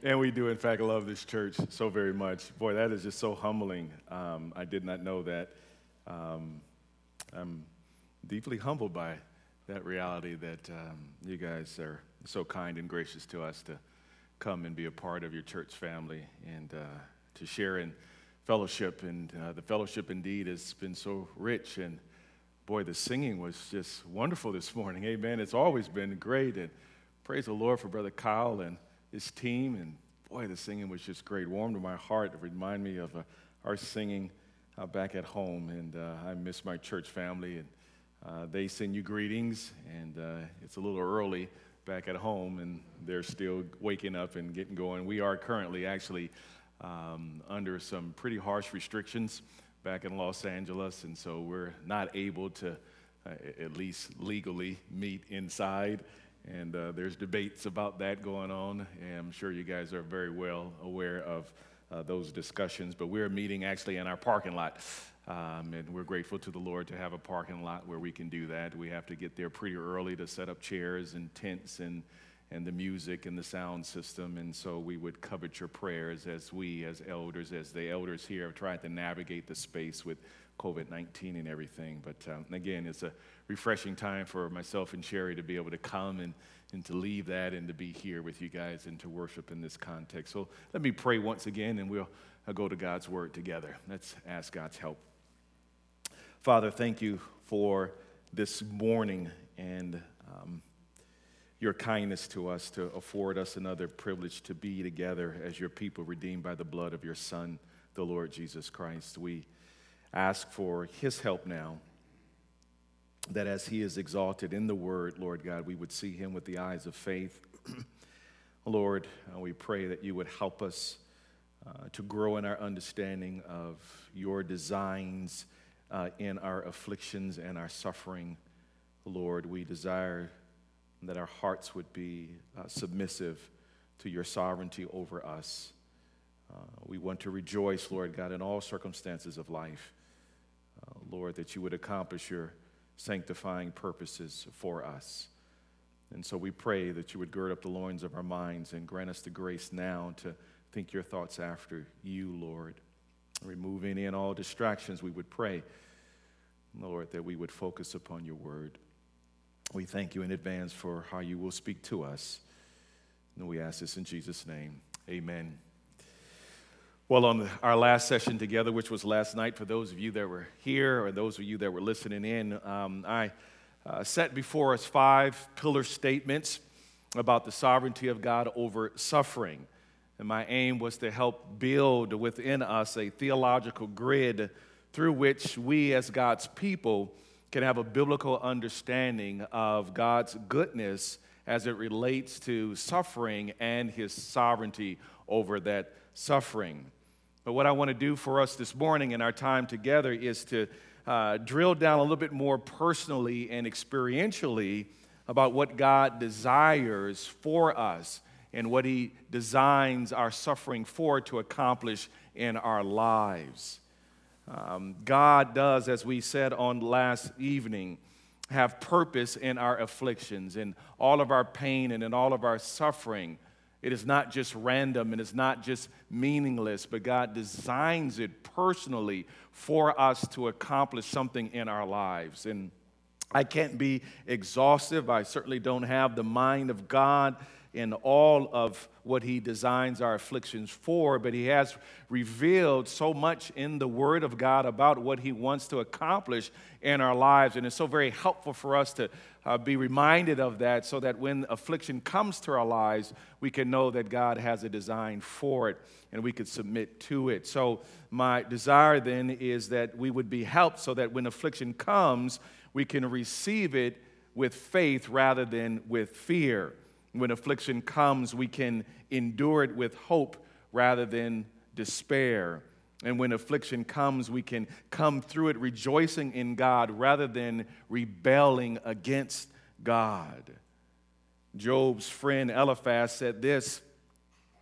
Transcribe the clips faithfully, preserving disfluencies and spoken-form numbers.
And we do, in fact, love this church so very much. Boy, that is just so humbling. Um, I did not know that. Um, I'm deeply humbled by that reality that um, you guys are so kind and gracious to us to come and be a part of your church family and uh, to share in fellowship. And uh, the fellowship indeed has been so rich. And boy, the singing was just wonderful this morning. Amen. It's always been great. And praise the Lord for Brother Kyle and his team. And boy, the singing was just great. Warmed to my heart. It reminded me of uh, our singing uh, back at home. And uh, I miss my church family. And uh, they send you greetings. And uh, it's a little early back at home. And they're still waking up and getting going. We are currently actually um, under some pretty harsh restrictions back in Los Angeles. And so we're not able to, uh, at least legally, meet inside. And uh, there's debates about that going on, and I'm sure you guys are very well aware of uh, those discussions. But we're meeting actually in our parking lot, um, and we're grateful to the Lord to have a parking lot where we can do that. We have to get there pretty early to set up chairs and tents and, and the music and the sound system, and so we would covet your prayers as we, as elders, as the elders here have tried to navigate the space with covid nineteen and everything. But um, again, it's a refreshing time for myself and Sherry to be able to come and, and to leave that and to be here with you guys and to worship in this context. So let me pray once again, and we'll uh, go to God's word together. Let's ask God's help. Father, thank you for this morning and um, your kindness to us to afford us another privilege to be together as your people redeemed by the blood of your Son, the Lord Jesus Christ. We ask for his help now, that as he is exalted in the word, Lord God, we would see him with the eyes of faith. Lord, uh, we pray that you would help us uh, to grow in our understanding of your designs uh, in our afflictions and our suffering. Lord, we desire that our hearts would be uh, submissive to your sovereignty over us. Uh, we want to rejoice, Lord God, in all circumstances of life. Uh, Lord, that you would accomplish your sanctifying purposes for us. And so we pray that you would gird up the loins of our minds and grant us the grace now to think your thoughts after you, Lord. Remove any and all distractions. We would pray, Lord, that we would focus upon your word. We thank you in advance for how you will speak to us. And we ask this in Jesus' name. Amen. Well, on the, our last session together, which was last night, for those of you that were here or those of you that were listening in, um, I uh, set before us five pillar statements about the sovereignty of God over suffering. And my aim was to help build within us a theological grid through which we as God's people can have a biblical understanding of God's goodness as it relates to suffering and his sovereignty over that suffering. But what I want to do for us this morning in our time together is to uh, drill down a little bit more personally and experientially about what God desires for us and what he designs our suffering for to accomplish in our lives. Um, God does, as we said on last evening, have purpose in our afflictions, in all of our pain and in all of our suffering. It is not just random and it's not just meaningless, but God designs it personally for us to accomplish something in our lives. And I can't be exhaustive. I certainly don't have the mind of God in all of what he designs our afflictions for, but he has revealed so much in the Word of God about what he wants to accomplish in our lives. And it's so very helpful for us to uh, be reminded of that so that when affliction comes to our lives, we can know that God has a design for it and we could submit to it. So my desire then is that we would be helped so that when affliction comes, we can receive it with faith rather than with fear. When affliction comes, we can endure it with hope rather than despair. And when affliction comes, we can come through it rejoicing in God rather than rebelling against God. Job's friend Eliphaz said this: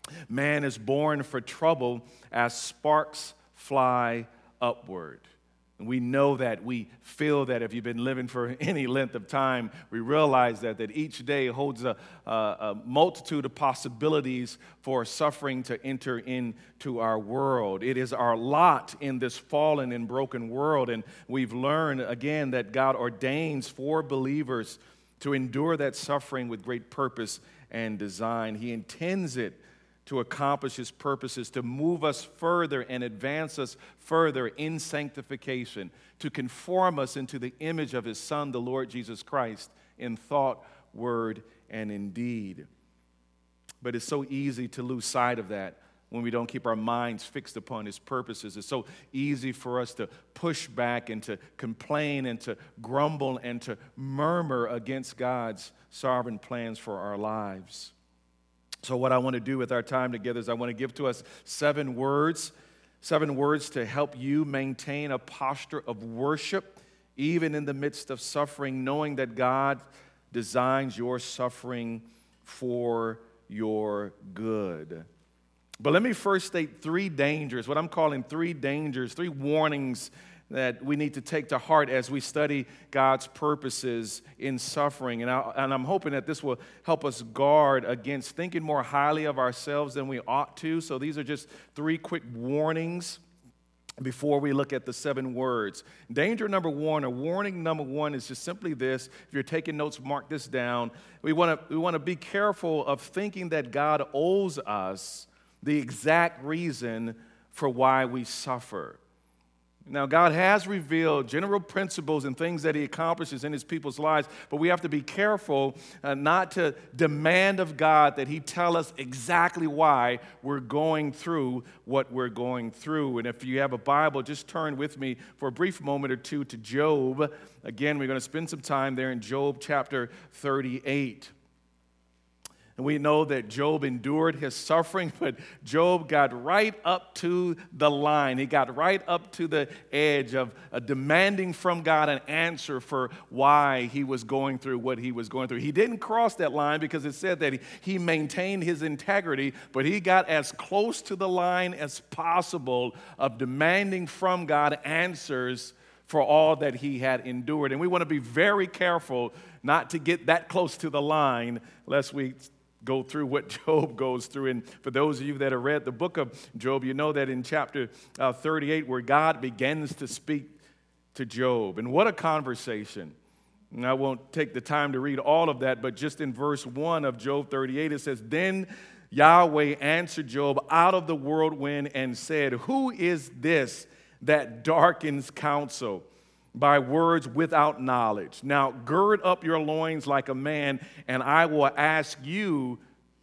man is born for trouble as sparks fly upward. And we know that, we feel that. If you've been living for any length of time, we realize that, that each day holds a, a, a multitude of possibilities for suffering to enter into our world. It is our lot in this fallen and broken world, and we've learned, again, that God ordains for believers to endure that suffering with great purpose and design. He intends it to accomplish His purposes, to move us further and advance us further in sanctification, to conform us into the image of His Son, the Lord Jesus Christ, in thought, word, and in deed. But it's so easy to lose sight of that when we don't keep our minds fixed upon His purposes. It's so easy for us to push back and to complain and to grumble and to murmur against God's sovereign plans for our lives. So what I want to do with our time together is I want to give to us seven words, seven words to help you maintain a posture of worship, even in the midst of suffering, knowing that God designs your suffering for your good. But let me first state three dangers, what I'm calling three dangers, three warnings that we need to take to heart as we study God's purposes in suffering. And, I, and I'm hoping that this will help us guard against thinking more highly of ourselves than we ought to. So these are just three quick warnings before we look at the seven words. Danger number one, or warning number one, is just simply this. If you're taking notes, mark this down. We want to we want to be careful of thinking that God owes us the exact reason for why we suffer. Now, God has revealed general principles and things that He accomplishes in His people's lives, but we have to be careful uh, not to demand of God that He tell us exactly why we're going through what we're going through. And if you have a Bible, just turn with me for a brief moment or two to Job. Again, we're going to spend some time there in Job chapter thirty-eight. And we know that Job endured his suffering, but Job got right up to the line. He got right up to the edge of uh, demanding from God an answer for why he was going through what he was going through. He didn't cross that line because it said that he, he maintained his integrity, but he got as close to the line as possible of demanding from God answers for all that he had endured. And we want to be very careful not to get that close to the line lest we go through what Job goes through. And for those of you that have read the book of Job, you know that in chapter uh, thirty-eight, where God begins to speak to Job. And what a conversation. And I won't take the time to read all of that, but just in verse one of Job thirty-eight, it says, "Then Yahweh answered Job out of the whirlwind and said, 'Who is this that darkens counsel by words without knowledge? Now gird up your loins like a man, and I will ask you,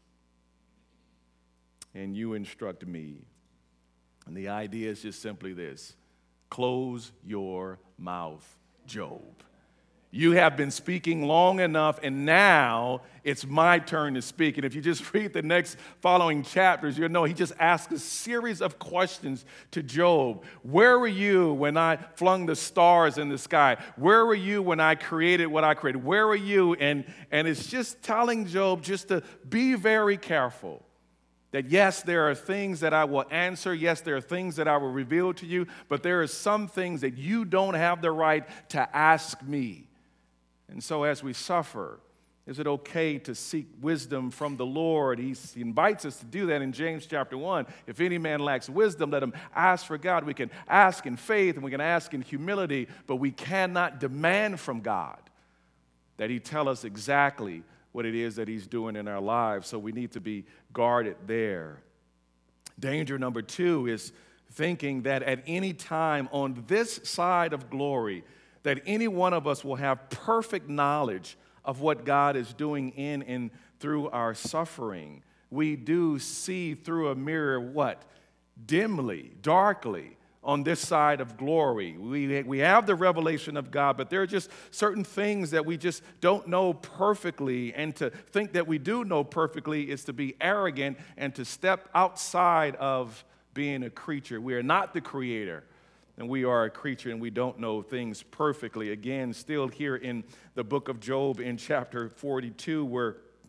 and you instruct me.'" And the idea is just simply this: close your mouth, Job. You have been speaking long enough, and now it's my turn to speak. And if you just read the next following chapters, you'll know he just asked a series of questions to Job. Where were you when I flung the stars in the sky? Where were you when I created what I created? Where were you? And, and it's just telling Job just to be very careful. That yes, there are things that I will answer. Yes, there are things that I will reveal to you. But there are some things that you don't have the right to ask me. And so as we suffer, is it okay to seek wisdom from the Lord? He invites us to do that in James chapter one. If any man lacks wisdom, let him ask for God. We can ask in faith and we can ask in humility, but we cannot demand from God that He tell us exactly what it is that He's doing in our lives. So we need to be guarded there. Danger number two is thinking that at any time on this side of glory, that any one of us will have perfect knowledge of what God is doing in and through our suffering. We do see through a mirror what? Dimly, darkly, on this side of glory. We, we have the revelation of God, but there are just certain things that we just don't know perfectly. And to think that we do know perfectly is to be arrogant and to step outside of being a creature. We are not the creator. And we are a creature, and we don't know things perfectly. Again, still here in the book of Job in chapter forty-two, where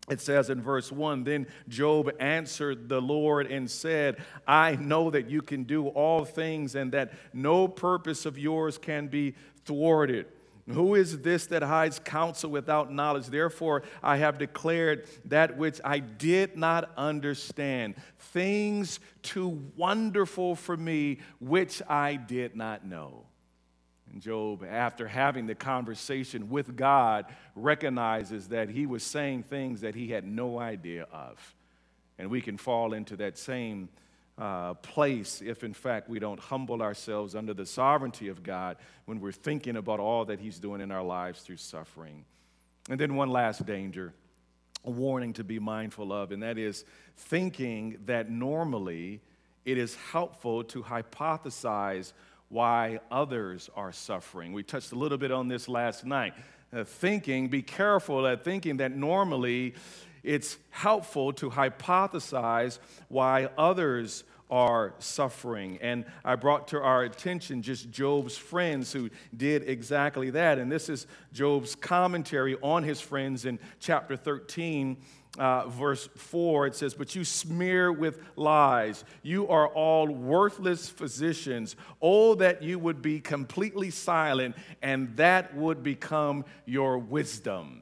It says in verse one, then Job answered the Lord and said, I know that you can do all things and that no purpose of yours can be thwarted. Who is this that hides counsel without knowledge? Therefore, I have declared that which I did not understand, things too wonderful for me, which I did not know. And Job, after having the conversation with God, recognizes that he was saying things that he had no idea of. And we can fall into that same uh, place if, in fact, we don't humble ourselves under the sovereignty of God when we're thinking about all that he's doing in our lives through suffering. And then one last danger, a warning to be mindful of, and that is thinking that normally it is helpful to hypothesize why others are suffering. We touched a little bit on this last night. Uh, thinking, be careful at thinking that normally it's helpful to hypothesize why others are suffering. And I brought to our attention just Job's friends who did exactly that. And this is Job's commentary on his friends in chapter thirteen. Uh, verse four, it says, but you smear with lies. You are all worthless physicians. Oh, that you would be completely silent, and that would become your wisdom.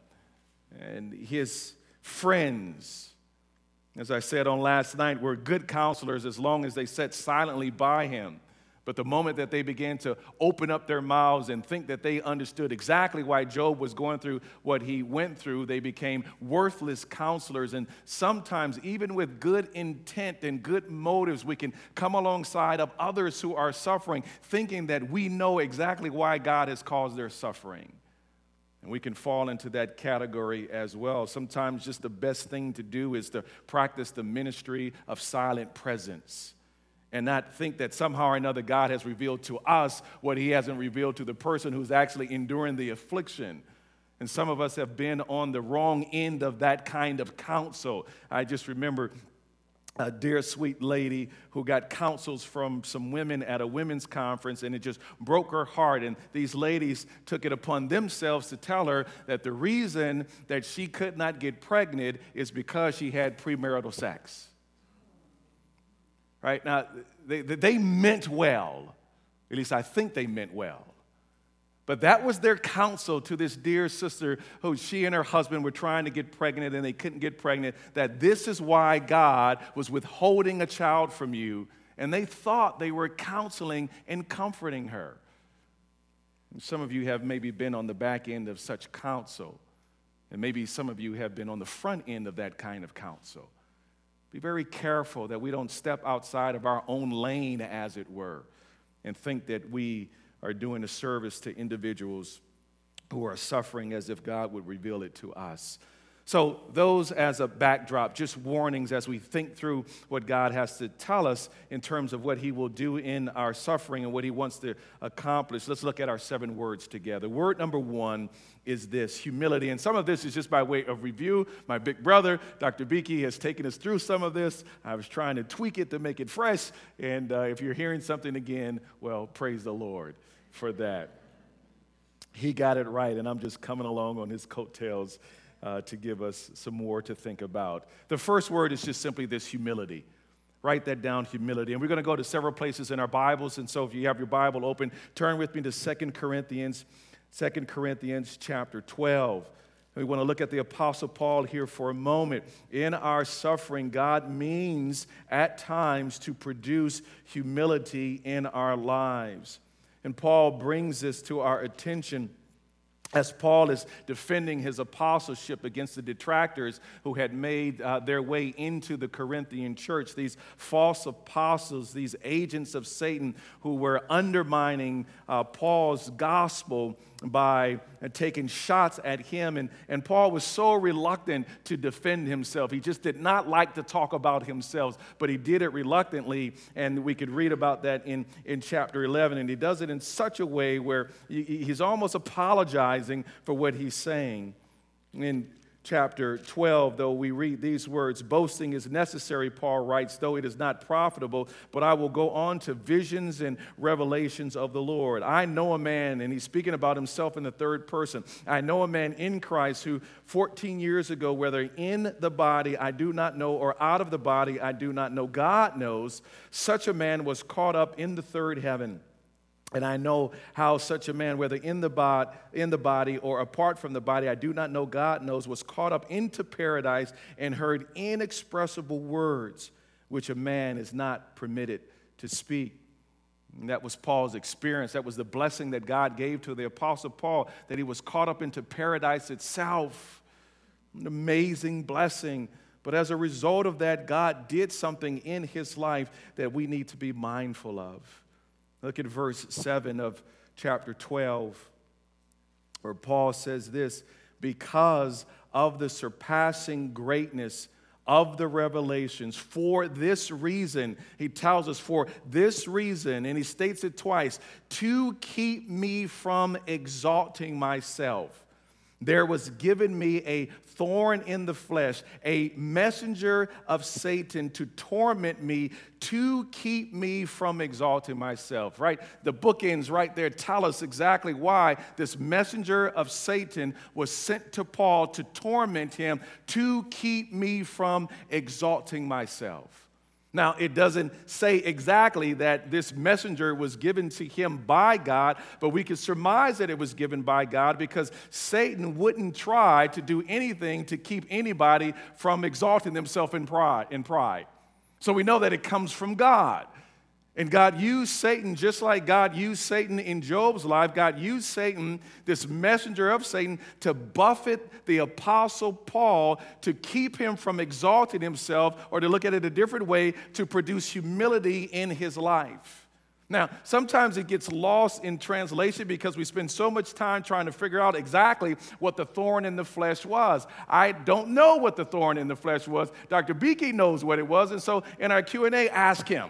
And his friends, as I said on last night, were good counselors as long as they sat silently by him. But the moment that they began to open up their mouths and think that they understood exactly why Job was going through what he went through, they became worthless counselors. And sometimes, even with good intent and good motives, we can come alongside of others who are suffering, thinking that we know exactly why God has caused their suffering. And we can fall into that category as well. Sometimes just the best thing to do is to practice the ministry of silent presence, and not think that somehow or another God has revealed to us what he hasn't revealed to the person who's actually enduring the affliction. And some of us have been on the wrong end of that kind of counsel. I just remember a dear sweet lady who got counsels from some women at a women's conference, and it just broke her heart. And these ladies took it upon themselves to tell her that the reason that she could not get pregnant is because she had premarital sex. Right? Now, they, they meant well. At least I think they meant well. But that was their counsel to this dear sister who she and her husband were trying to get pregnant and they couldn't get pregnant, that this is why God was withholding a child from you. And they thought they were counseling and comforting her. And some of you have maybe been on the back end of such counsel. And maybe some of you have been on the front end of that kind of counsel. Be very careful that we don't step outside of our own lane, as it were, and think that we are doing a service to individuals who are suffering as if God would reveal it to us. So those as a backdrop, just warnings as we think through what God has to tell us in terms of what he will do in our suffering and what he wants to accomplish. Let's look at our seven words together. Word number one is this: humility. And some of this is just by way of review. My big brother, Doctor Beakey, has taken us through some of this. I was trying to tweak it to make it fresh. And uh, if you're hearing something again, well, praise the Lord for that. He got it right, and I'm just coming along on his coattails uh, to give us some more to think about. The first word is just simply this: humility. Write that down, humility. And we're going to go to several places in our Bibles. And so if you have your Bible open, turn with me to Second Corinthians, Second Corinthians chapter twelve. And we want to look at the Apostle Paul here for a moment. In our suffering, God means at times to produce humility in our lives. And Paul brings this to our attention as Paul is defending his apostleship against the detractors who had made uh, their way into the Corinthian church, these false apostles, these agents of Satan who were undermining uh, Paul's gospel by uh, taking shots at him. And, and Paul was so reluctant to defend himself. He just did not like to talk about himself, but he did it reluctantly. And we could read about that in, in chapter eleven. And he does it in such a way where he, he's almost apologizing for what he's saying. In chapter twelve, though, we read these words, "Boasting is necessary," Paul writes, "though it is not profitable, but I will go on to visions and revelations of the Lord. I know a man," and he's speaking about himself in the third person, "I know a man in Christ who fourteen years ago, whether in the body I do not know, or out of the body I do not know, God knows, such a man was caught up in the third heaven. And I know how such a man, whether in the, bod, in the body or apart from the body, I do not know, God knows, was caught up into paradise and heard inexpressible words which a man is not permitted to speak." And that was Paul's experience. That was the blessing that God gave to the Apostle Paul, that he was caught up into paradise itself. An amazing blessing. But as a result of that, God did something in his life that we need to be mindful of. Look at verse seven of chapter twelve, where Paul says this, "Because of the surpassing greatness of the revelations, for this reason," he tells us, "for this reason," and he states it twice, "to keep me from exalting myself, there was given me a thorn in the flesh, a messenger of Satan to torment me, to keep me from exalting myself," right? The bookends right there tell us exactly why this messenger of Satan was sent to Paul to torment him, to keep me from exalting myself. Now, it doesn't say exactly that this messenger was given to him by God, but we can surmise that it was given by God because Satan wouldn't try to do anything to keep anybody from exalting themselves in pride, in pride. So we know that it comes from God. And God used Satan just like God used Satan in Job's life. God used Satan, this messenger of Satan, to buffet the Apostle Paul, to keep him from exalting himself, or to look at it a different way, to produce humility in his life. Now, sometimes it gets lost in translation because we spend so much time trying to figure out exactly what the thorn in the flesh was. I don't know what the thorn in the flesh was. Doctor Beakey knows what it was, and so in our Q and A, ask him.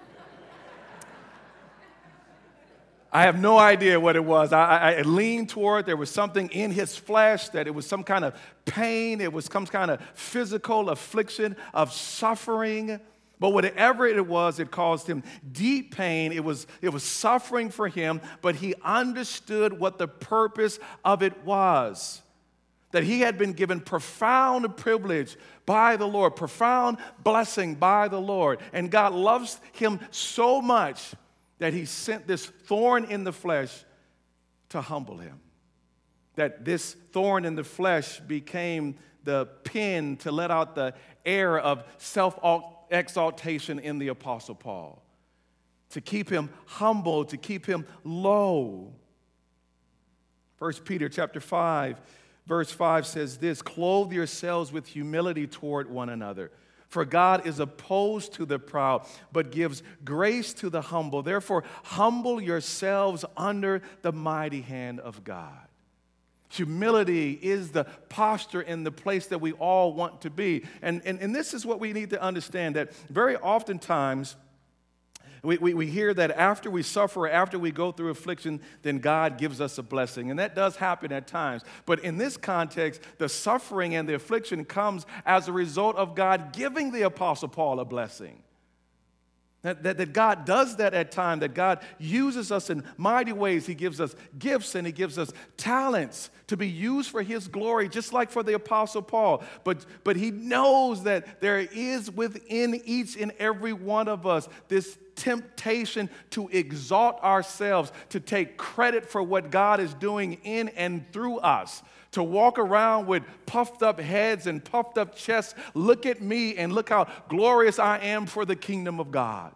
I have no idea what it was. I, I leaned toward there was something in his flesh, that it was some kind of pain. It was some kind of physical affliction of suffering. But whatever it was, it caused him deep pain. It was, it was suffering for him, but he understood what the purpose of it was. That he had been given profound privilege by the Lord, profound blessing by the Lord. And God loves him so much that he sent this thorn in the flesh to humble him. That this thorn in the flesh became the pen to let out the air of self-exaltation in the Apostle Paul. To keep him humble, to keep him low. First Peter chapter five, verse five says this, "Clothe yourselves with humility toward one another. For God is opposed to the proud, but gives grace to the humble. Therefore, humble yourselves under the mighty hand of God." Humility is the posture and the place that we all want to be. And, and, and this is what we need to understand, that very oftentimes we, we, we hear that after we suffer, after we go through affliction, then God gives us a blessing. And that does happen at times. But in this context, the suffering and the affliction comes as a result of God giving the Apostle Paul a blessing. That, that, that God does that at times, that God uses us in mighty ways. He gives us gifts and he gives us talents to be used for his glory, just like for the Apostle Paul. But, but he knows that there is within each and every one of us this temptation to exalt ourselves, to take credit for what God is doing in and through us, to walk around with puffed up heads and puffed up chests. Look at me and look how glorious I am for the kingdom of God.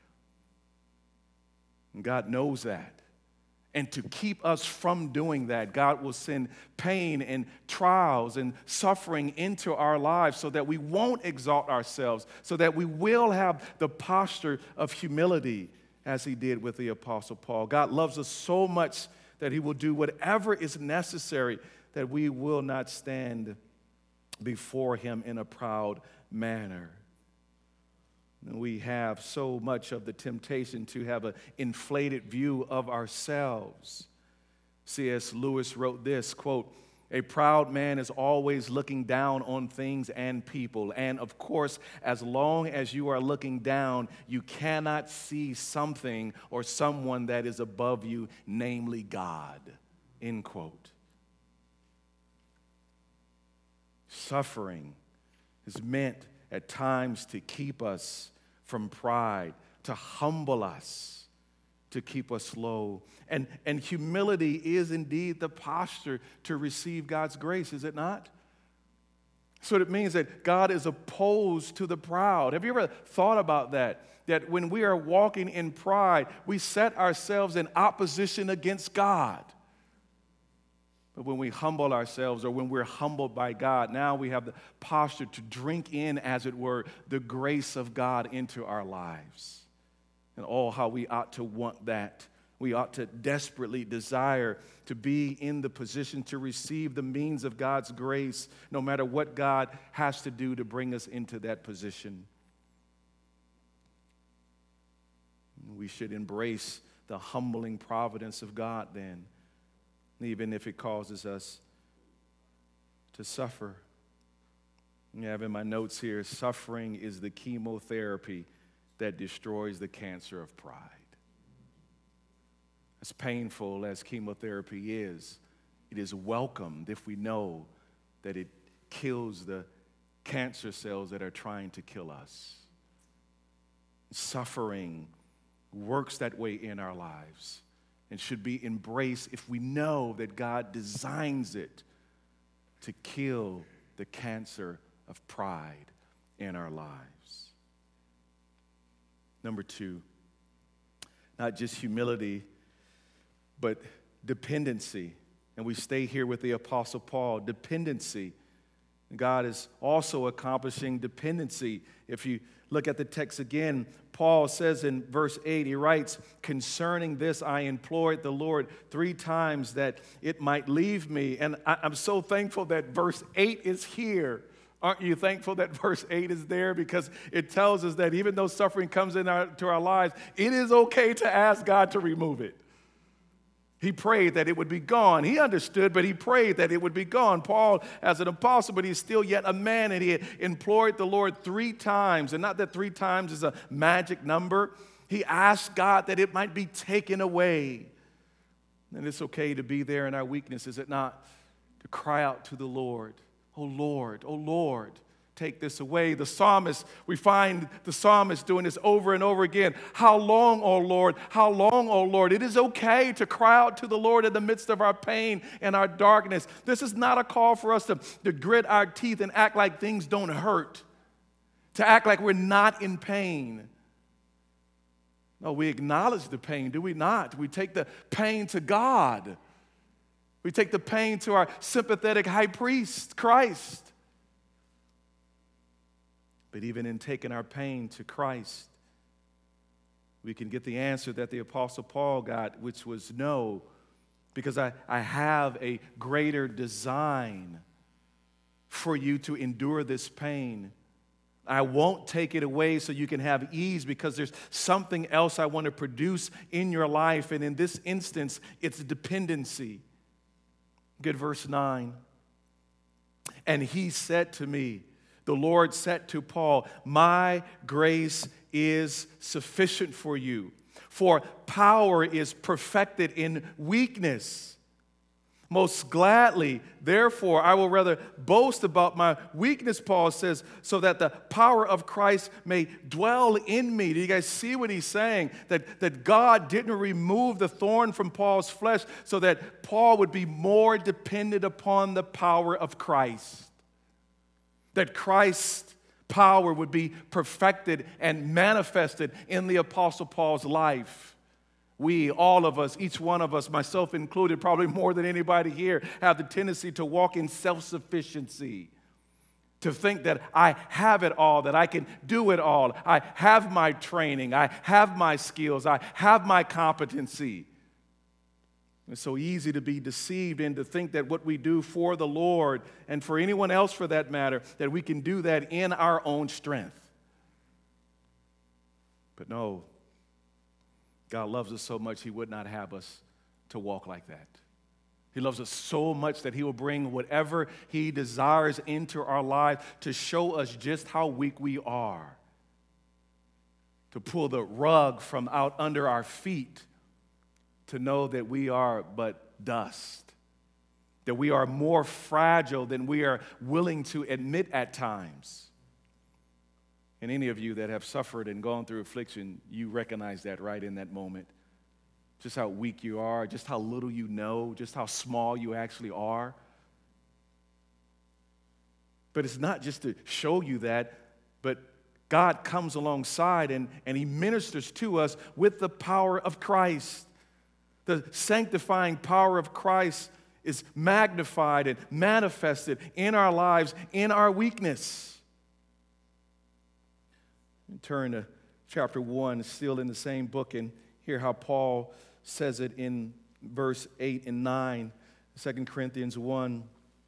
And God knows that. And to keep us from doing that, God will send pain and trials and suffering into our lives so that we won't exalt ourselves, so that we will have the posture of humility as he did with the Apostle Paul. God loves us so much that he will do whatever is necessary, that we will not stand before him in a proud manner. And we have so much of the temptation to have an inflated view of ourselves. C S Lewis wrote this, quote, A proud man is always looking down on things and people. And of course, as long as you are looking down, you cannot see something or someone that is above you, namely God. End quote. Suffering is meant at times to keep us from pride, to humble us, to keep us low. And, and humility is indeed the posture to receive God's grace, is it not? So it means that God is opposed to the proud. Have you ever thought about that? That when we are walking in pride, we set ourselves in opposition against God. But when we humble ourselves, or when we're humbled by God, now we have the posture to drink in, as it were, the grace of God into our lives. And oh, how we ought to want that. We ought to desperately desire to be in the position to receive the means of God's grace, no matter what God has to do to bring us into that position. We should embrace the humbling providence of God then, even if it causes us to suffer. I have in my notes here, suffering is the chemotherapy that destroys the cancer of pride. As painful as chemotherapy is, it is welcomed if we know that it kills the cancer cells that are trying to kill us. Suffering works that way in our lives and should be embraced if we know that God designs it to kill the cancer of pride in our lives. Number two, not just humility, but dependency. And we stay here with the Apostle Paul, dependency. God is also accomplishing dependency. If you look at the text again, Paul says in verse eight, he writes, "Concerning this I implored the Lord three times that it might leave me." And I, I'm so thankful that verse eight is here. Aren't you thankful that verse eight is there? Because it tells us that even though suffering comes into our, our lives, it is okay to ask God to remove it. He prayed that it would be gone. He understood, but he prayed that it would be gone. Paul, as an apostle, but he's still yet a man, and he had implored the Lord three times. And not that three times is a magic number. He asked God that it might be taken away. And it's okay to be there in our weakness, is it not? To cry out to the Lord, "Oh Lord, oh Lord, take this away." The psalmist, we find the psalmist doing this over and over again. "How long, O Lord? How long, O Lord?" It is okay to cry out to the Lord in the midst of our pain and our darkness. This is not a call for us to, to grit our teeth and act like things don't hurt, to act like we're not in pain. No, we acknowledge the pain, do we not? We take the pain to God. We take the pain to our sympathetic high priest, Christ. But even in taking our pain to Christ, we can get the answer that the Apostle Paul got, which was no, because I, I have a greater design for you to endure this pain. I won't take it away so you can have ease, because there's something else I want to produce in your life. And in this instance, it's dependency. Good verse nine. "And he said to me," the Lord said to Paul, "My grace is sufficient for you, for power is perfected in weakness. Most gladly, therefore, I will rather boast about my weakness," Paul says, "so that the power of Christ may dwell in me." Do you guys see what he's saying? That, that God didn't remove the thorn from Paul's flesh so that Paul would be more dependent upon the power of Christ. That Christ's power would be perfected and manifested in the Apostle Paul's life. We, all of us, each one of us, myself included, probably more than anybody here, have the tendency to walk in self-sufficiency, to think that I have it all, that I can do it all. I have my training, I have my skills, I have my competency. It's so easy to be deceived and to think that what we do for the Lord, and for anyone else for that matter, that we can do that in our own strength. But no, God loves us so much He would not have us to walk like that. He loves us so much that he will bring whatever he desires into our life to show us just how weak we are, to pull the rug from out under our feet, to know that we are but dust, that we are more fragile than we are willing to admit at times. And any of you that have suffered and gone through affliction, you recognize that right in that moment. Just how weak you are, just how little you know, just how small you actually are. But it's not just to show you that, but God comes alongside and, and he ministers to us with the power of Christ. The sanctifying power of Christ is magnified and manifested in our lives, in our weakness. And turn to chapter one, still in the same book, and hear how Paul says it in verse eight and nine, Second Corinthians one.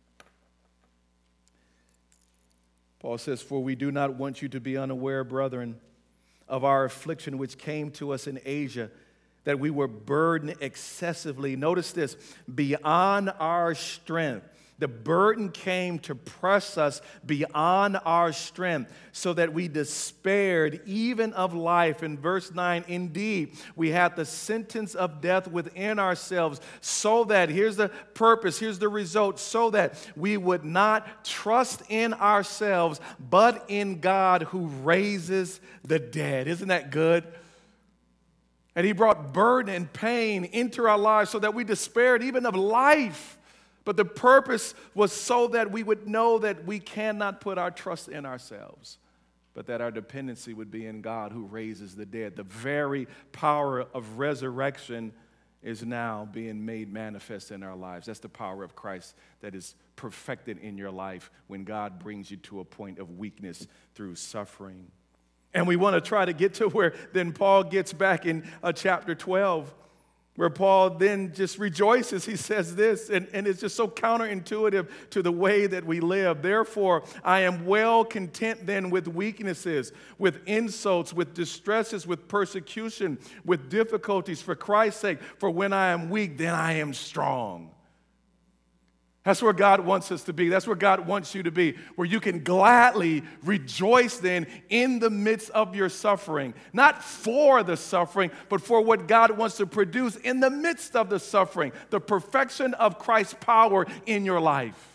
Paul says, "For we do not want you to be unaware, brethren, of our affliction which came to us in Asia, that we were burdened excessively." Notice this, beyond our strength. The burden came to press us beyond our strength, so that we despaired even of life. In verse nine, indeed, we had the sentence of death within ourselves, so that, here's the purpose, here's the result, so that we would not trust in ourselves, but in God who raises the dead. Isn't that good? And he brought burden and pain into our lives so that we despaired even of life. But the purpose was so that we would know that we cannot put our trust in ourselves, but that our dependency would be in God who raises the dead. The very power of resurrection is now being made manifest in our lives. That's the power of Christ that is perfected in your life when God brings you to a point of weakness through suffering. And we want to try to get to where then Paul gets back in uh, chapter twelve, where Paul then just rejoices. He says this, and, and it's just so counterintuitive to the way that we live. "Therefore, I am well content then with weaknesses, with insults, with distresses, with persecution, with difficulties for Christ's sake. For when I am weak, then I am strong." That's where God wants us to be. That's where God wants you to be, where you can gladly rejoice then in the midst of your suffering. Not for the suffering, but for what God wants to produce in the midst of the suffering, the perfection of Christ's power in your life.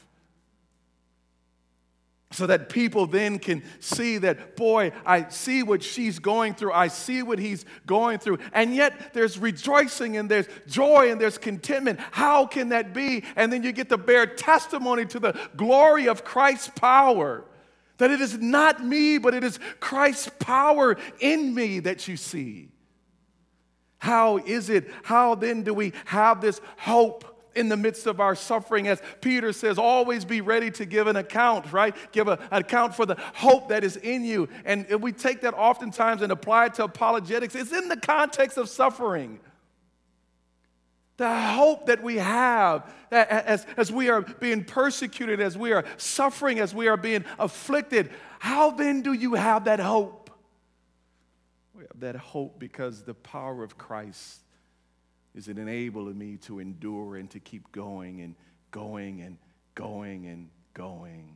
So that people then can see that, boy, I see what she's going through. I see what he's going through. And yet there's rejoicing and there's joy and there's contentment. How can that be? And then you get to bear testimony to the glory of Christ's power. That it is not me, but it is Christ's power in me that you see. How is it? How then do we have this hope in the midst of our suffering? As Peter says, always be ready to give an account, right? Give a, an account for the hope that is in you. And if we take that oftentimes and apply it to apologetics, it's in the context of suffering. The hope that we have as, as we are being persecuted, as we are suffering, as we are being afflicted. How then do you have that hope? We have that hope because the power of Christ is it enabling me to endure and to keep going and going and going and going?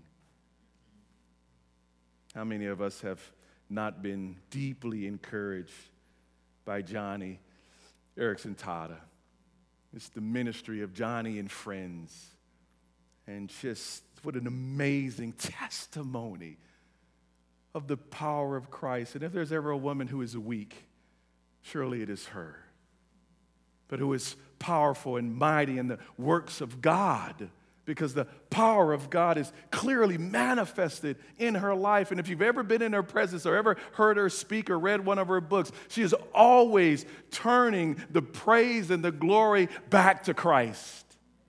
How many of us have not been deeply encouraged by Johnny Erickson Tada? It's the ministry of Johnny and Friends. And just what an amazing testimony of the power of Christ. And if there's ever a woman who is weak, surely it is her. But who is powerful and mighty in the works of God, because the power of God is clearly manifested in her life. And if you've ever been in her presence or ever heard her speak or read one of her books, she is always turning the praise and the glory back to Christ.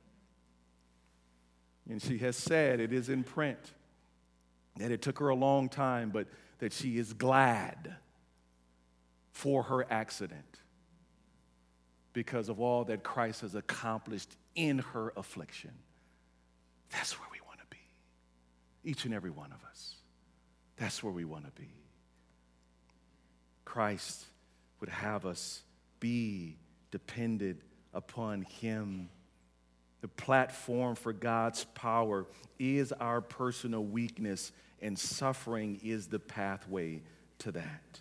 And she has said, it is in print, that it took her a long time, but that she is glad for her accident, because of all that Christ has accomplished in her affliction. That's where we want to be. Each and every one of us. That's where we want to be. Christ would have us be dependent upon him. the platform for God's power is our personal weakness, and suffering is the pathway to that.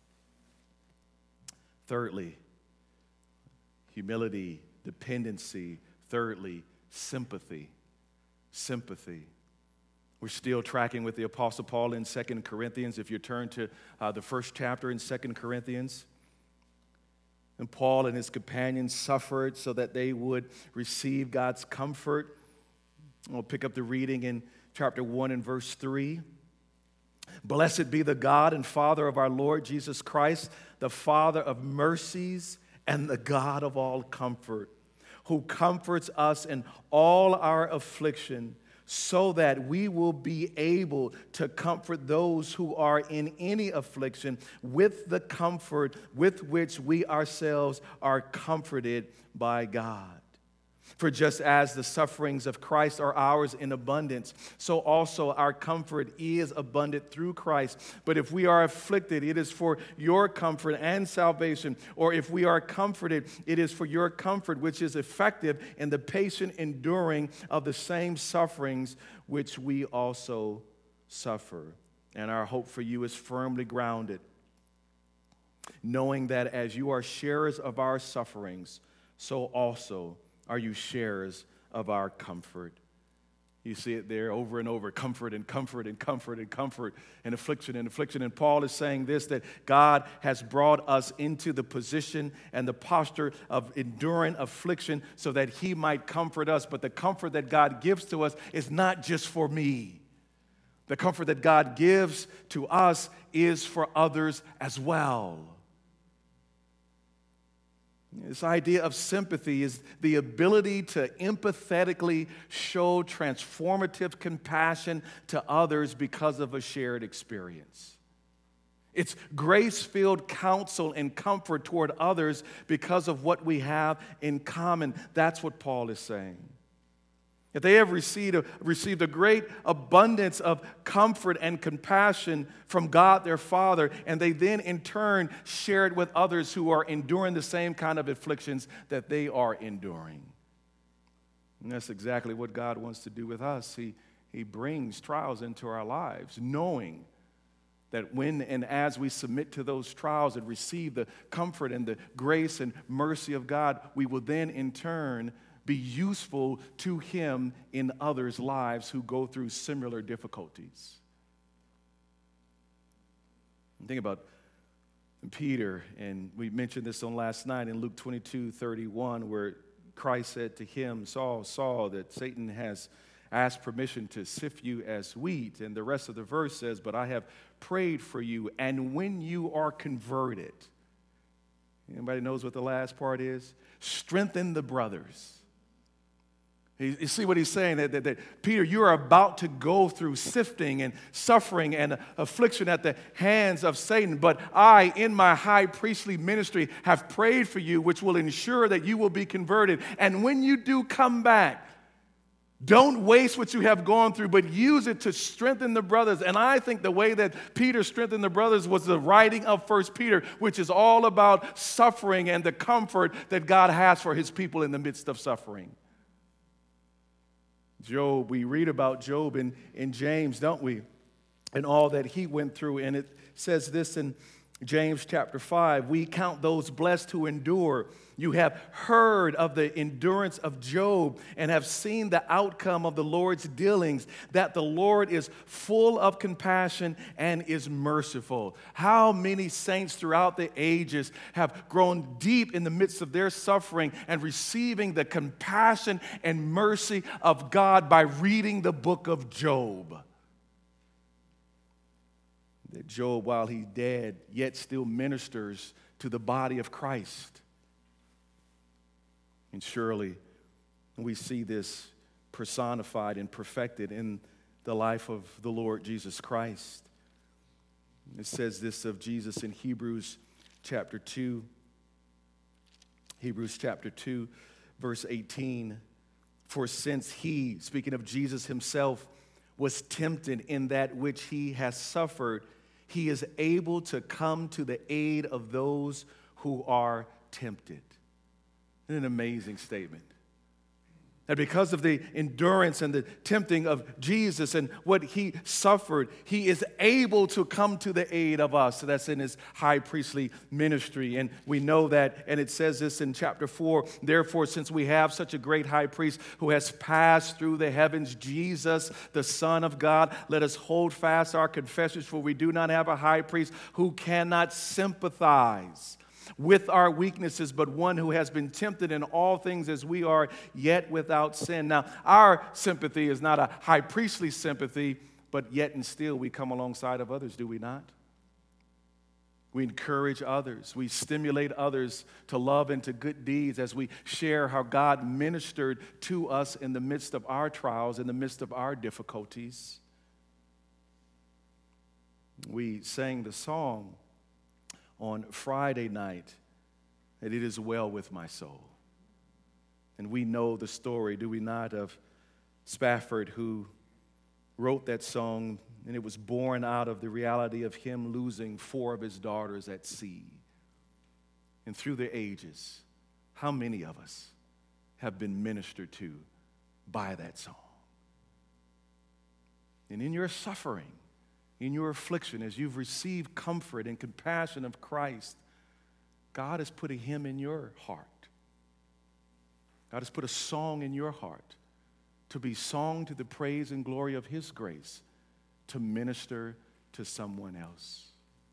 Thirdly, humility, dependency. Thirdly, sympathy. Sympathy. We're still tracking with the Apostle Paul in Second Corinthians. If you turn to uh, the first chapter in Second Corinthians, and Paul and his companions suffered so that they would receive God's comfort. We'll pick up the reading in chapter one and verse three. Blessed be the God and Father of our Lord Jesus Christ, the Father of mercies and the God of all comfort, who comforts us in all our affliction, so that we will be able to comfort those who are in any affliction with the comfort with which we ourselves are comforted by God. For just as the sufferings of Christ are ours in abundance, so also our comfort is abundant through Christ. But if we are afflicted, it is for your comfort and salvation. Or if we are comforted, it is for your comfort, which is effective in the patient enduring of the same sufferings which we also suffer. And our hope for you is firmly grounded, knowing that as you are sharers of our sufferings, so also are you sharers of our comfort. You see it there over and over, comfort and comfort and comfort and comfort and affliction and affliction. And Paul is saying this, that God has brought us into the position and the posture of enduring affliction so that he might comfort us. But the comfort that God gives to us is not just for me. The comfort that God gives to us is for others as well. This idea of sympathy is the ability to empathetically show transformative compassion to others because of a shared experience. It's grace-filled counsel and comfort toward others because of what we have in common. That's what Paul is saying. If they have received a, received a great abundance of comfort and compassion from God their Father, and they then in turn share it with others who are enduring the same kind of afflictions that they are enduring. And that's exactly what God wants to do with us. He, he brings trials into our lives, knowing that when and as we submit to those trials and receive the comfort and the grace and mercy of God, we will then in turn be useful to him in others' lives who go through similar difficulties. Think about Peter, and we mentioned this on last night in Luke twenty-two thirty-one, where Christ said to him, Saul, Saul, that Satan has asked permission to sift you as wheat. And the rest of the verse says, but I have prayed for you, and when you are converted, anybody knows what the last part is? Strengthen the brothers. You see what he's saying? That, that, that Peter, you are about to go through sifting and suffering and affliction at the hands of Satan. But I, in my high priestly ministry, have prayed for you, which will ensure that you will be converted. And when you do come back, don't waste what you have gone through, but use it to strengthen the brothers. And I think the way that Peter strengthened the brothers was the writing of First Peter, which is all about suffering and the comfort that God has for his people in the midst of suffering. Job, we read about Job in, in James, don't we? And all that he went through. And it says this in James chapter five, we count those blessed who endure. You have heard of the endurance of Job and have seen the outcome of the Lord's dealings, that the Lord is full of compassion and is merciful. How many saints throughout the ages have grown deep in the midst of their suffering and receiving the compassion and mercy of God by reading the book of Job? That Job, while he's dead, yet still ministers to the body of Christ. And surely we see this personified and perfected in the life of the Lord Jesus Christ. It says this of Jesus in Hebrews chapter two. Hebrews chapter two, verse eighteen. For since he, speaking of Jesus himself, was tempted in that which he has suffered, he is able to come to the aid of those who are tempted. An amazing statement. That because of the endurance and the tempting of Jesus and what he suffered, he is able to come to the aid of us. So that's in his high priestly ministry. And we know that, and it says this in chapter four, therefore, since we have such a great high priest who has passed through the heavens, Jesus, the Son of God, let us hold fast our confessions, for we do not have a high priest who cannot sympathize with our weaknesses, but one who has been tempted in all things as we are, yet without sin. Now, our sympathy is not a high priestly sympathy, but yet and still we come alongside of others, do we not? We encourage others. We stimulate others to love and to good deeds as we share how God ministered to us in the midst of our trials, in the midst of our difficulties. We sang the song on Friday night that it is well with my soul. And we know the story, do we not, of Spafford, who wrote that song, and it was born out of the reality of him losing four of his daughters at sea. And through the ages, how many of us have been ministered to by that song? And in your suffering, in your affliction, as you've received comfort and compassion of Christ, God has put a hymn in your heart. God has put a song in your heart to be sung to the praise and glory of his grace, to minister to someone else.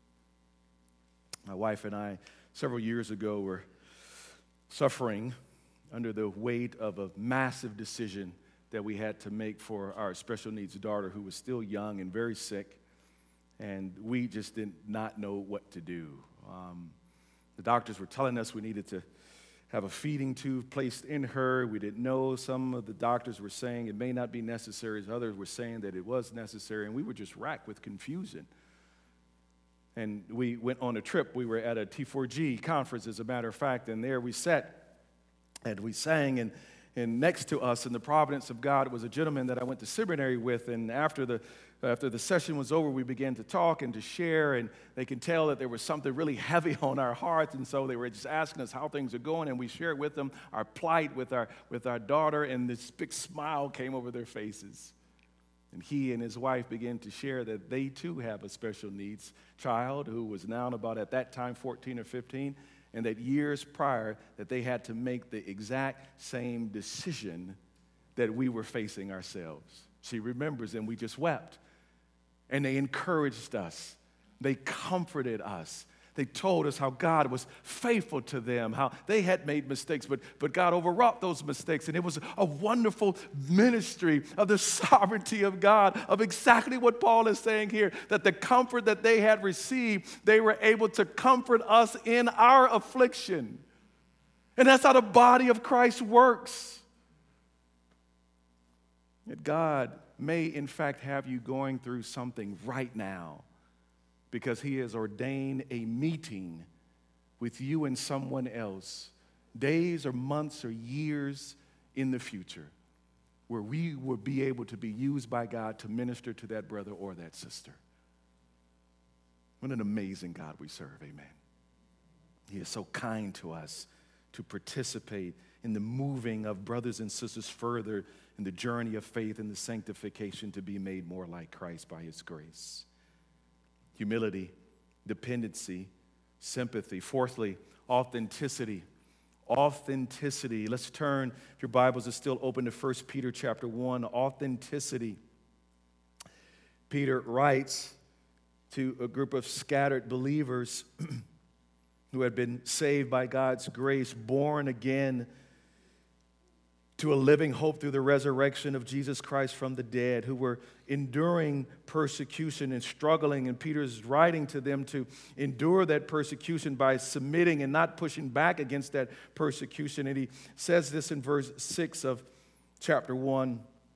My wife and I, several years ago, were suffering under the weight of a massive decision that we had to make for our special needs daughter, who was still young and very sick. And we just did not know what to do. Um, the doctors were telling us we needed to have a feeding tube placed in her. We didn't know. Some of the doctors were saying it may not be necessary. Others were saying that it was necessary. And we were just racked with confusion. And we went on a trip. We were at a T four G conference, as a matter of fact. And there we sat and we sang. And, and next to us, in the providence of God, was a gentleman that I went to seminary with. And after the After the session was over, we began to talk and to share, and they could tell that there was something really heavy on our hearts, and so they were just asking us how things are going, and we shared with them our plight with our, with our daughter, and this big smile came over their faces. And he and his wife began to share that they too have a special needs child who was now about, at that time, fourteen or fifteen, and that years prior that they had to make the exact same decision that we were facing ourselves. She remembers, and we just wept. And they encouraged us. They comforted us. They told us how God was faithful to them, how they had made mistakes, but, but God overwrought those mistakes. And it was a wonderful ministry of the sovereignty of God, of exactly what Paul is saying here, that the comfort that they had received, they were able to comfort us in our affliction. And that's how the body of Christ works. That God may, in fact, have you going through something right now because he has ordained a meeting with you and someone else, days or months or years in the future, where we will be able to be used by God to minister to that brother or that sister. What an amazing God we serve, amen. He is so kind to us to participate in the moving of brothers and sisters further in the journey of faith and the sanctification to be made more like Christ by his grace. Humility, dependency, sympathy. Fourthly, authenticity. Authenticity. Let's turn, if your Bibles are still open, to First Peter chapter one. Authenticity. Peter writes to a group of scattered believers who had been saved by God's grace, born again to a living hope through the resurrection of Jesus Christ from the dead, who were enduring persecution and struggling. And Peter's writing to them to endure that persecution by submitting and not pushing back against that persecution. And he says this in verse six of chapter one.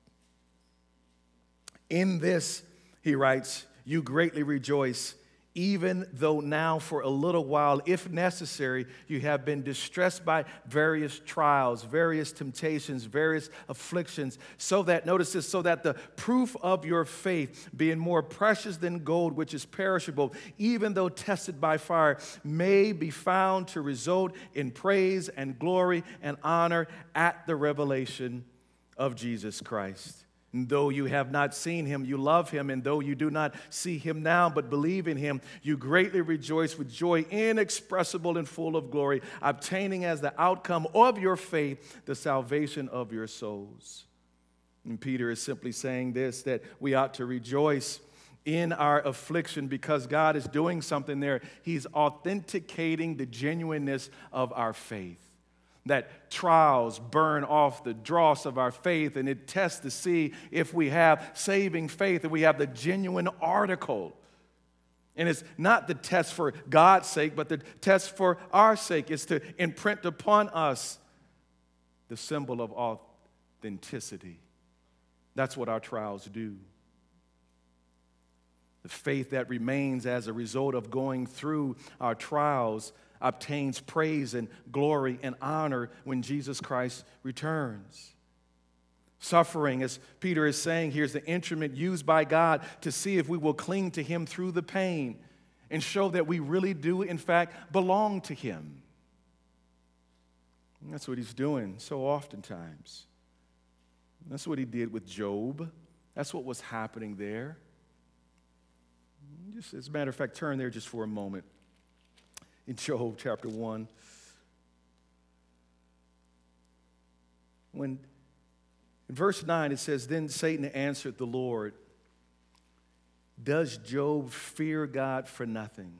In this, he writes, you greatly rejoice, even though now for a little while, if necessary, you have been distressed by various trials, various temptations, various afflictions, so that, notice this, so that the proof of your faith, being more precious than gold, which is perishable, even though tested by fire, may be found to result in praise and glory and honor at the revelation of Jesus Christ. And though you have not seen him, you love him. And though you do not see him now, but believe in him, you greatly rejoice with joy inexpressible and full of glory, obtaining as the outcome of your faith the salvation of your souls. And Peter is simply saying this, that we ought to rejoice in our affliction because God is doing something there. He's authenticating the genuineness of our faith. That trials burn off the dross of our faith, and it tests to see if we have saving faith, if we have the genuine article. And it's not the test for God's sake, but the test for our sake. It's to imprint upon us the symbol of authenticity. That's what our trials do. The faith that remains as a result of going through our trials obtains praise and glory and honor when Jesus Christ returns. Suffering, as Peter is saying here, is the instrument used by God to see if we will cling to him through the pain and show that we really do, in fact, belong to him. And that's what he's doing so oftentimes. That's what he did with Job. That's what was happening there. Just as a matter of fact, turn there just for a moment. In Job chapter one, when in verse nine it says, "Then Satan answered the Lord, 'Does Job fear God for nothing?'"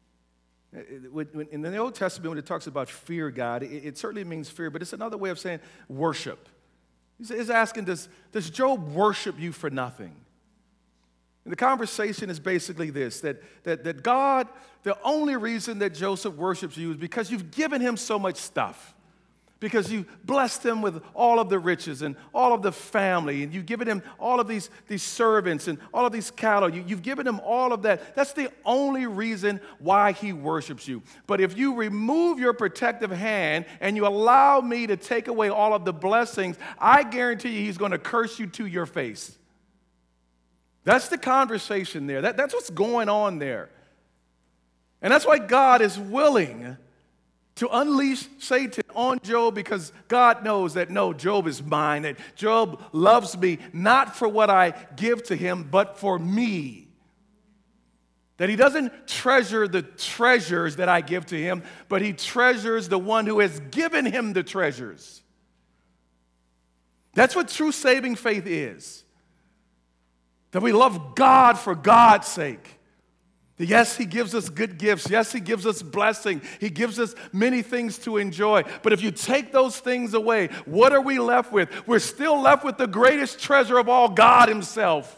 In the Old Testament, when it talks about fear God, it certainly means fear, but it's another way of saying worship. He's asking, does, does Job worship you for nothing? And the conversation is basically this, that, that, that God, the only reason that Joseph worships you is because you've given him so much stuff. Because you blessed him with all of the riches and all of the family, and you've given him all of these, these servants and all of these cattle. You, you've given him all of that. That's the only reason why he worships you. But if you remove your protective hand and you allow me to take away all of the blessings, I guarantee you he's going to curse you to your face. That's the conversation there. That, that's what's going on there. And that's why God is willing to unleash Satan on Job, because God knows that, no, Job is mine, that Job loves me not for what I give to him, but for me. That he doesn't treasure the treasures that I give to him, but he treasures the one who has given him the treasures. That's what true saving faith is. That we love God for God's sake. Yes, he gives us good gifts. Yes, he gives us blessing. He gives us many things to enjoy. But if you take those things away, what are we left with? We're still left with the greatest treasure of all, God himself.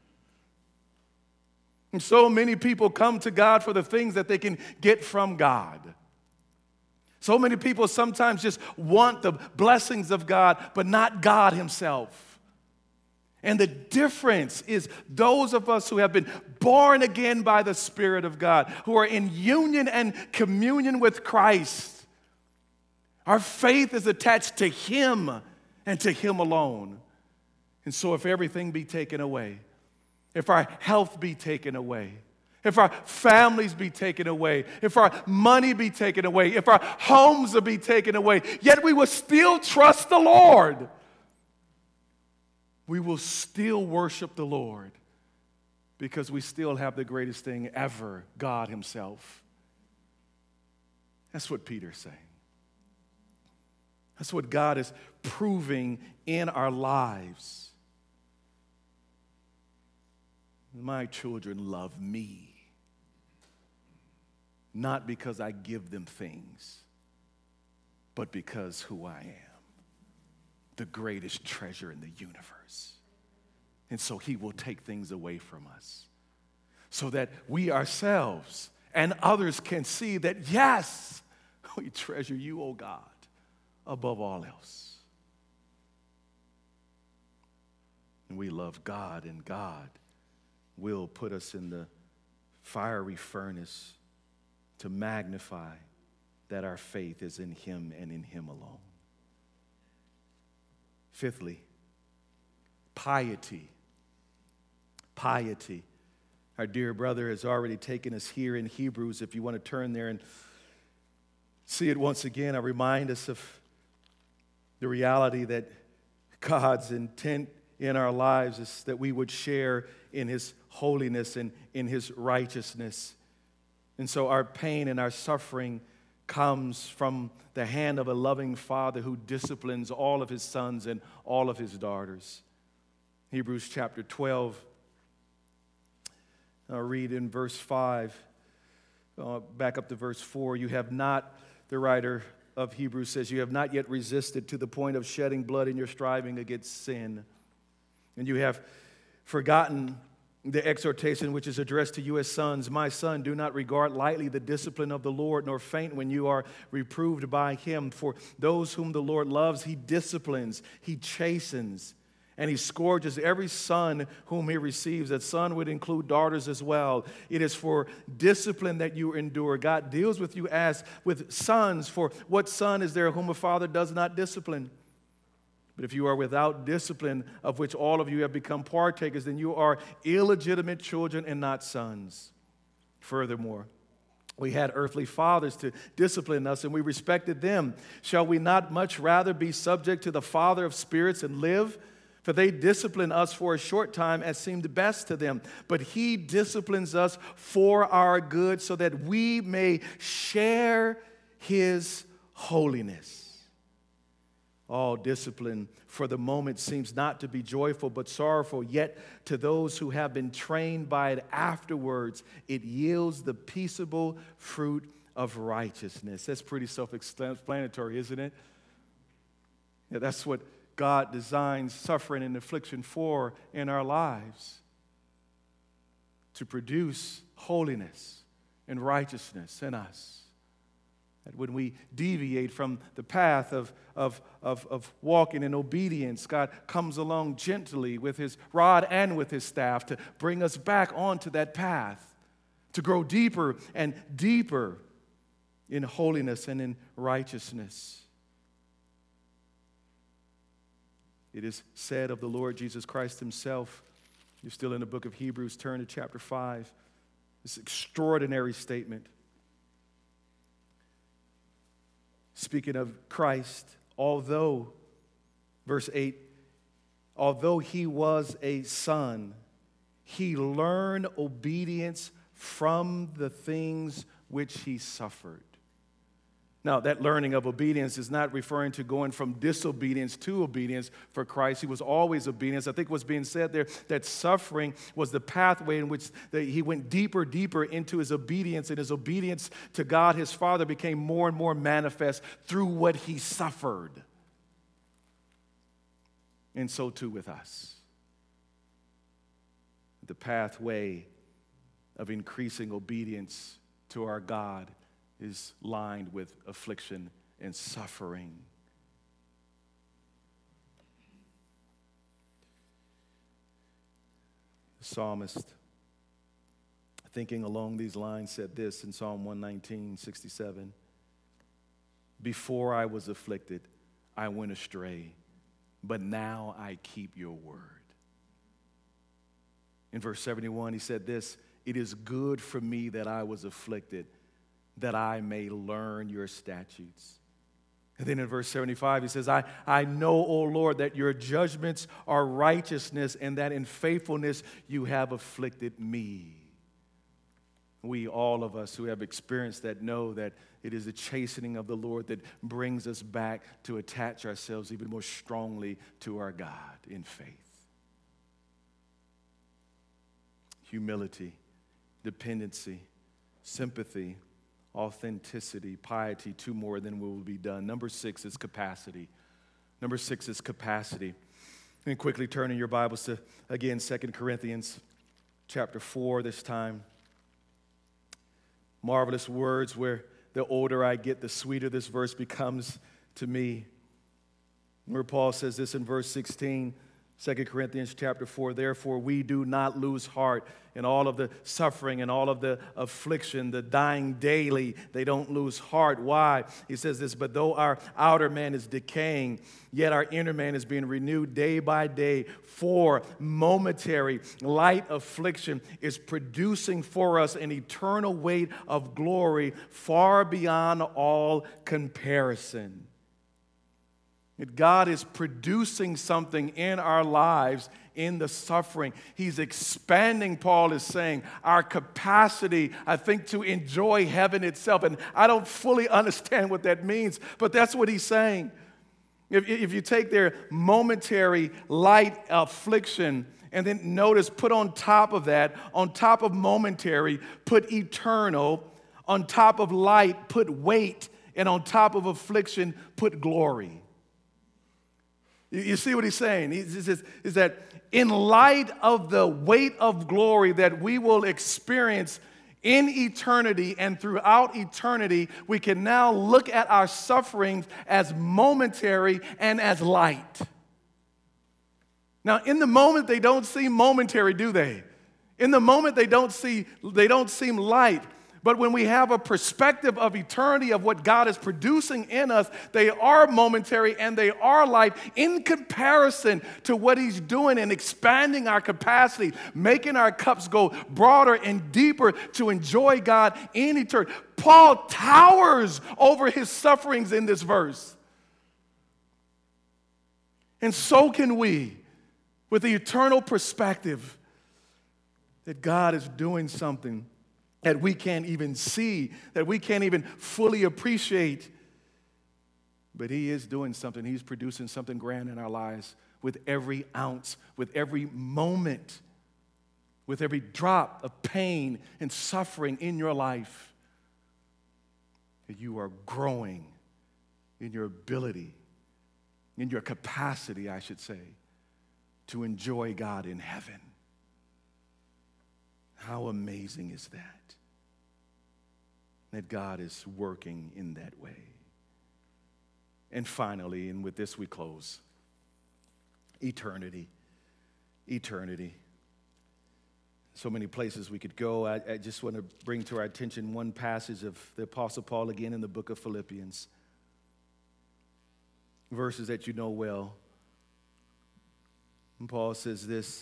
And so many people come to God for the things that they can get from God. So many people sometimes just want the blessings of God, but not God himself. And the difference is those of us who have been born again by the Spirit of God, who are in union and communion with Christ, our faith is attached to him and to him alone. And so if everything be taken away, if our health be taken away, if our families be taken away, if our money be taken away, if our homes will be taken away, yet we will still trust the Lord. We will still worship the Lord because we still have the greatest thing ever, God himself. That's what Peter's saying. That's what God is proving in our lives. My children love me, not because I give them things, but because who I am. The greatest treasure in the universe. And so he will take things away from us so that we ourselves and others can see that, yes, we treasure you, oh God, above all else. And we love God, and God will put us in the fiery furnace to magnify that our faith is in him and in him alone. Fifthly, piety. Piety. Our dear brother has already taken us here in Hebrews. If you want to turn there and see it once again, I remind us of the reality that God's intent in our lives is that we would share in His holiness and in His righteousness. And so our pain and our suffering comes from the hand of a loving Father who disciplines all of His sons and all of His daughters. Hebrews chapter twelve, I'll read in verse five, uh, back up to verse four. You have not, the writer of Hebrews says, you have not yet resisted to the point of shedding blood in your striving against sin. And you have forgotten the exhortation which is addressed to you as sons. My son, do not regard lightly the discipline of the Lord, nor faint when you are reproved by Him. For those whom the Lord loves, He disciplines, He chastens, and He scourges every son whom He receives. That son would include daughters as well. It is for discipline that you endure. God deals with you as with sons. For what son is there whom a father does not discipline? But if you are without discipline, of which all of you have become partakers, then you are illegitimate children and not sons. Furthermore, we had earthly fathers to discipline us, and we respected them. Shall we not much rather be subject to the Father of spirits and live? For they discipline us for a short time as seemed best to them. But He disciplines us for our good, so that we may share His holiness. All discipline for the moment seems not to be joyful but sorrowful, yet to those who have been trained by it afterwards, it yields the peaceable fruit of righteousness. That's pretty self-explanatory, isn't it? Yeah, that's what God designs suffering and affliction for in our lives, to produce holiness and righteousness in us. That when we deviate from the path of, of, of, of walking in obedience, God comes along gently with His rod and with His staff to bring us back onto that path, to grow deeper and deeper in holiness and in righteousness. It is said of the Lord Jesus Christ Himself, you're still in the book of Hebrews, turn to chapter five, this extraordinary statement. Speaking of Christ, although, verse eight, although He was a son, He learned obedience from the things which He suffered. Now, that learning of obedience is not referring to going from disobedience to obedience for Christ. He was always obedience. I think what's being said there, that suffering was the pathway in which the, He went deeper, deeper into His obedience, and His obedience to God, His Father, became more and more manifest through what He suffered. And so too with us. The pathway of increasing obedience to our God is lined with affliction and suffering. The psalmist, thinking along these lines, said this in Psalm one nineteen, sixty-seven. Before I was afflicted, I went astray, but now I keep your word. In verse seventy-one, he said this, it is good for me that I was afflicted, that I may learn your statutes. And then in verse seventy-five, he says, I, I know, O Lord, that your judgments are righteousness, and that in faithfulness you have afflicted me. We, all of us who have experienced that, know that it is the chastening of the Lord that brings us back to attach ourselves even more strongly to our God in faith. Humility, dependency, sympathy, authenticity, piety, two more, then we will be done. Number six is capacity. Number six is capacity. And quickly turn in your Bibles to, again, Second Corinthians chapter four this time. Marvelous words where the older I get, the sweeter this verse becomes to me. Where Paul says this in verse sixteen, Second Corinthians chapter four, therefore we do not lose heart in all of the suffering and all of the affliction, the dying daily. They don't lose heart. Why? He says this, but though our outer man is decaying, yet our inner man is being renewed day by day. For momentary light affliction is producing for us an eternal weight of glory far beyond all comparison. That God is producing something in our lives in the suffering. He's expanding, Paul is saying, our capacity, I think, to enjoy heaven itself. And I don't fully understand what that means, but that's what he's saying. If, if you take their momentary light affliction and then notice, put on top of that, on top of momentary, put eternal, on top of light, put weight, and on top of affliction, put glory. You see what he's saying? He says is that in light of the weight of glory that we will experience in eternity and throughout eternity, we can now look at our sufferings as momentary and as light. Now, in the moment, they don't seem momentary, do they? In the moment, they don't see, they don't seem light. But when we have a perspective of eternity of what God is producing in us, they are momentary and they are light in comparison to what he's doing in expanding our capacity, making our cups go broader and deeper to enjoy God in eternity. Paul towers over his sufferings in this verse. And so can we, with the eternal perspective that God is doing something that we can't even see, that we can't even fully appreciate. But he is doing something. He's producing something grand in our lives with every ounce, with every moment, with every drop of pain and suffering in your life. That you are growing in your ability, in your capacity, I should say, to enjoy God in heaven. How amazing is that? That God is working in that way. And finally, and with this we close, eternity. Eternity. So many places we could go. I, I just want to bring to our attention one passage of the Apostle Paul again in the book of Philippians. Verses that you know well. And Paul says this: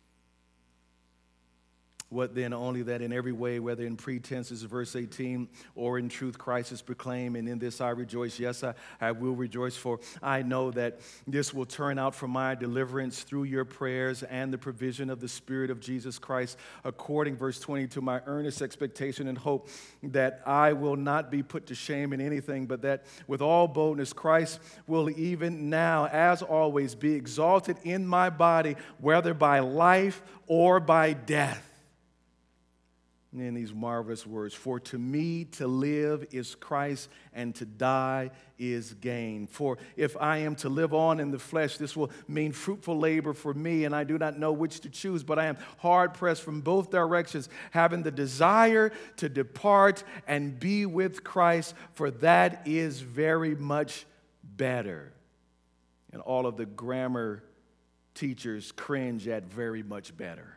what then? Only that in every way, whether in pretenses, verse eighteen, or in truth, Christ is proclaimed, and in this I rejoice. Yes, I, I will rejoice, for I know that this will turn out for my deliverance through your prayers and the provision of the Spirit of Jesus Christ, according, verse twenty, to my earnest expectation and hope that I will not be put to shame in anything, but that with all boldness Christ will even now, as always, be exalted in my body, whether by life or by death. In these marvelous words, for to me to live is Christ, and to die is gain. For if I am to live on in the flesh, this will mean fruitful labor for me, and I do not know which to choose, but I am hard-pressed from both directions, having the desire to depart and be with Christ, for that is very much better. And all of the grammar teachers cringe at very much better.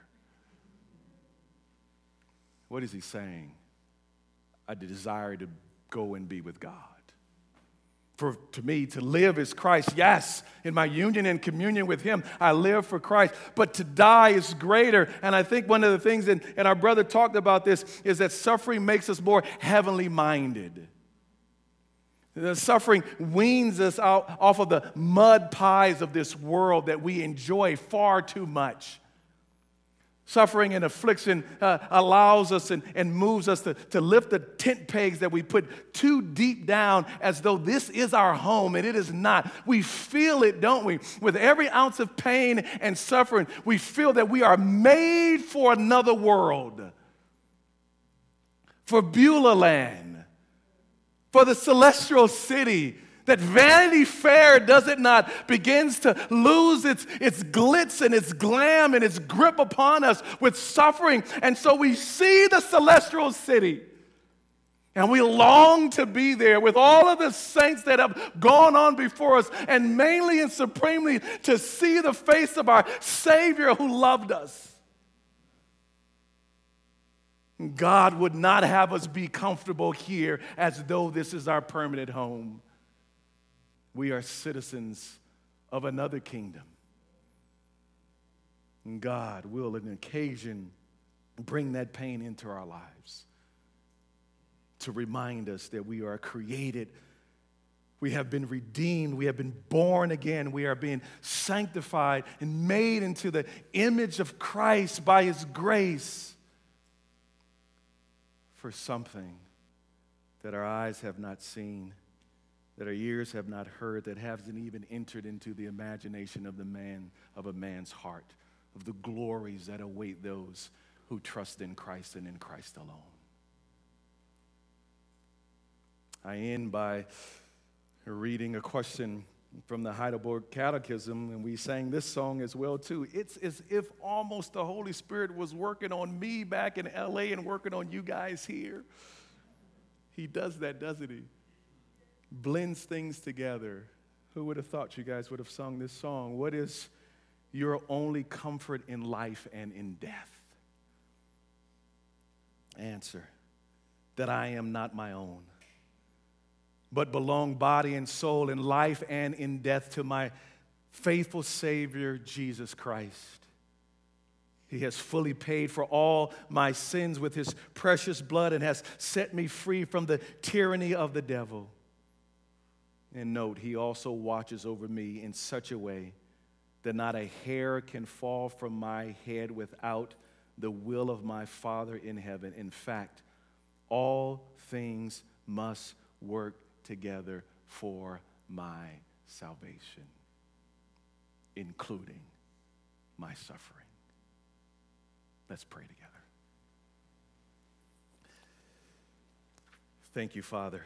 What is he saying? I desire to go and be with God. For to me, to live is Christ. Yes, in my union and communion with him, I live for Christ. But to die is greater. And I think one of the things, and, and our brother talked about this, is that suffering makes us more heavenly minded. The suffering weans us out off of the mud pies of this world that we enjoy far too much. Suffering and affliction uh, allows us and, and moves us to, to lift the tent pegs that we put too deep down as though this is our home, and it is not. We feel it, don't we? With every ounce of pain and suffering, we feel that we are made for another world, for Beulah land, for the celestial city. That Vanity Fair, does it not, begins to lose its, its glitz and its glam and its grip upon us with suffering. And so we see the celestial city. And we long to be there with all of the saints that have gone on before us, and mainly and supremely to see the face of our Savior who loved us. God would not have us be comfortable here as though this is our permanent home. We are citizens of another kingdom. And God will, on occasion, bring that pain into our lives to remind us that we are created We have been redeemed. We have been born again. We are being sanctified and made into the image of Christ by His grace for something that our eyes have not seen, that our ears have not heard, that hasn't even entered into the imagination of the man, of a man's heart, of the glories that await those who trust in Christ and in Christ alone. I end by reading a question from the Heidelberg Catechism, and we sang this song as well too. It's as if almost the Holy Spirit was working on me back in L A and working on you guys here. He does that, doesn't he? Blends things together. Who would have thought you guys would have sung this song? What is your only comfort in life and in death? Answer: that I am not my own, but belong body and soul in life and in death to my faithful Savior, Jesus Christ. He has fully paid for all my sins with His precious blood and has set me free from the tyranny of the devil. And note, He also watches over me in such a way that not a hair can fall from my head without the will of my Father in heaven. In fact, all things must work together for my salvation, including my suffering. Let's pray together. Thank you, Father,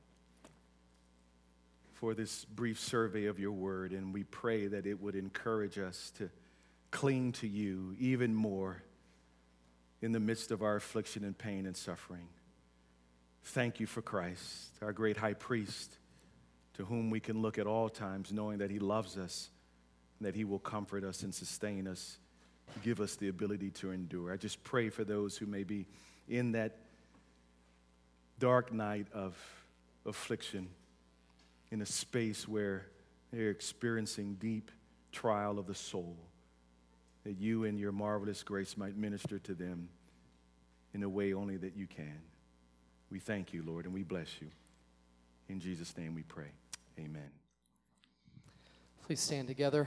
for this brief survey of your word, and we pray that it would encourage us to cling to you even more in the midst of our affliction and pain and suffering. Thank you for Christ, our great high priest, to whom we can look at all times knowing that He loves us, and that He will comfort us and sustain us, give us the ability to endure. I just pray for those who may be in that dark night of affliction, in a space where they're experiencing deep trial of the soul, that you in your marvelous grace might minister to them in a way only that you can. We thank you, Lord, and we bless you. In Jesus' name we pray. Amen. Please stand together.